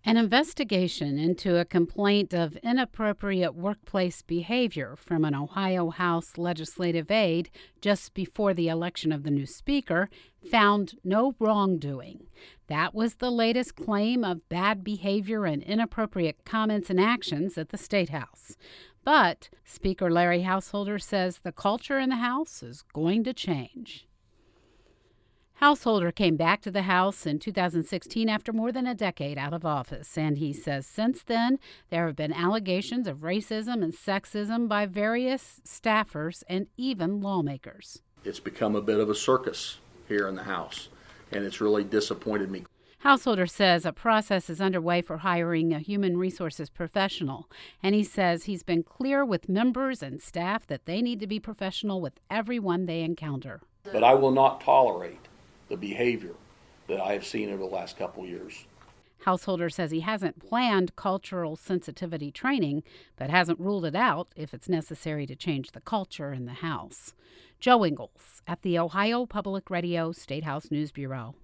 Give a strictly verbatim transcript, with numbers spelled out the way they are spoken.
An investigation into a complaint of inappropriate workplace behavior from an Ohio House legislative aide just before the election of the new speaker found no wrongdoing. That was the latest claim of bad behavior and inappropriate comments and actions at the State House. But Speaker Larry Householder says the culture in the House is going to change. Householder came back to the House in two thousand sixteen after more than a decade out of office, and he says since then there have been allegations of racism and sexism by various staffers and even lawmakers. It's become a bit of a circus here in the House, and it's really disappointed me. Householder says a process is underway for hiring a human resources professional, and he says he's been clear with members and staff that they need to be professional with everyone they encounter. But I will not tolerate the behavior that I have seen over the last couple years. Householder says he hasn't planned cultural sensitivity training, but hasn't ruled it out if it's necessary to change the culture in the House. Joe Ingles at the Ohio Public Radio State House News Bureau.